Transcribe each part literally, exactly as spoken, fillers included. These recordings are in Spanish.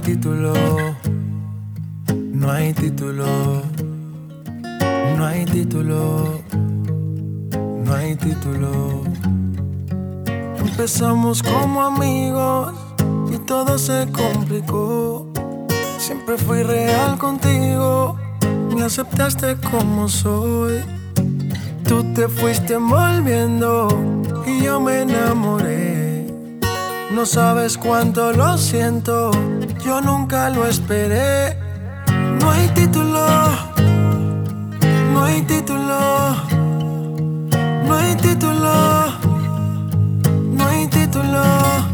título, no hay título, no hay título, no hay título. Empezamos como amigos y todo se complicó. Siempre fui real contigo, me aceptaste como soy. Tú te fuiste envolviendo y yo me enamoré. No sabes cuánto lo siento, yo nunca lo esperé. No hay título, no hay título, no hay título, no hay título.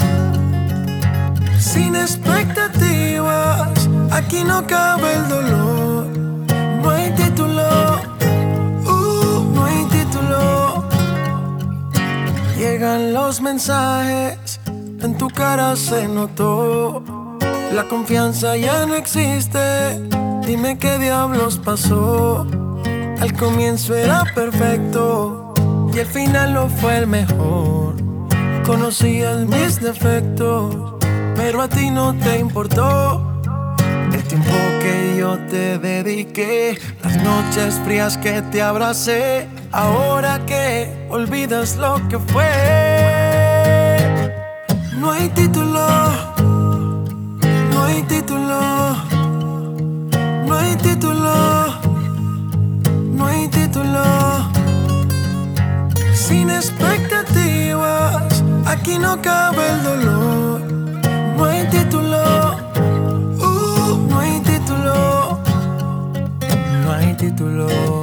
Sin expectativas, aquí no cabe el dolor. No hay título, uh, no hay título. Llegan los mensajes, en tu cara se notó. La confianza ya no existe, dime qué diablos pasó. Al comienzo era perfecto y el final no fue el mejor. Conocías mis defectos, pero a ti no te importó. El tiempo que yo te dediqué, las noches frías que te abracé. Ahora que olvidas lo que fue. No hay título, no hay título, no hay título, no hay título. Sin expectativas, aquí no cabe el dolor. No hay título, uh, no hay título, no hay título,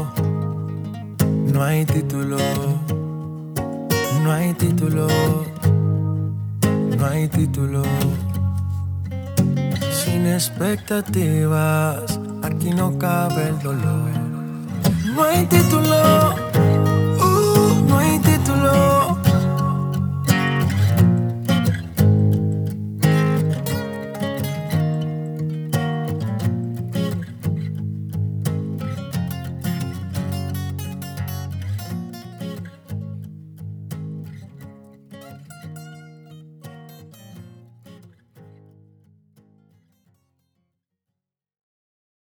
no hay título, no hay título, no hay título. Sin expectativas, aquí no cabe el dolor. No hay título, uh, no hay título.